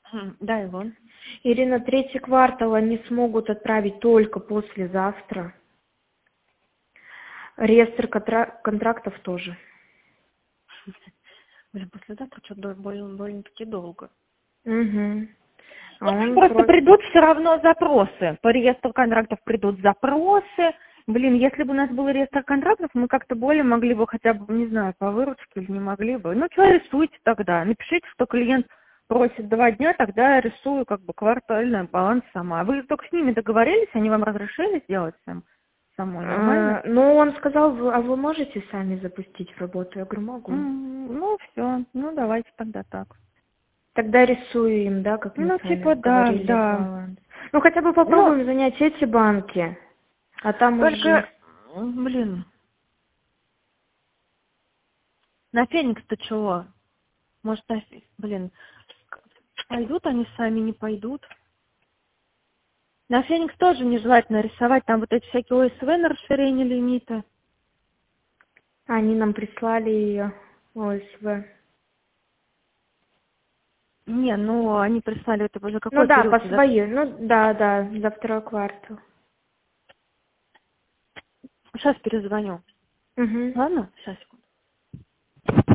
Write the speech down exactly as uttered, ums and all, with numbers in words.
Мгм. Да, Иван. Ирина, третий квартал они смогут отправить только послезавтра. Реестр контра- контрактов тоже. Блин, послезавтра что-то довольно-таки долго. Угу. А Ну, он просто просит... придут все равно запросы. По реестру контрактов придут запросы. Блин, если бы у нас был реестр контрактов, мы как-то более могли бы хотя бы, не знаю, по выручке или не могли бы. Ну, что рисуйте тогда? Напишите, что клиент просит два дня, тогда я рисую как бы квартальный баланс сама. Вы только с ними договорились, они вам разрешили сделать сам, самой, нормально? А, ну, он сказал, вы- а вы можете сами запустить в работу? Я говорю, могу. М, Ну, все, ну давайте тогда так. Тогда рисую им, да, как мы Ну, с типа, вами да, говорили, да. баланс. Ну, хотя бы Ну, попробуем занять эти банки, а там уже... только, м, блин, на Феникс-то чего? Может, на Фе- блин, пойдут они сами, не пойдут? На Феникс тоже нежелательно рисовать, там вот эти всякие ОСВ на расширение лимита. Они нам прислали ее, ОСВ. Не, ну, они прислали это за Ну какой да, по период? За... своей, ну да, да, за второй квартал. Сейчас перезвоню. Угу. Ладно? Сейчас.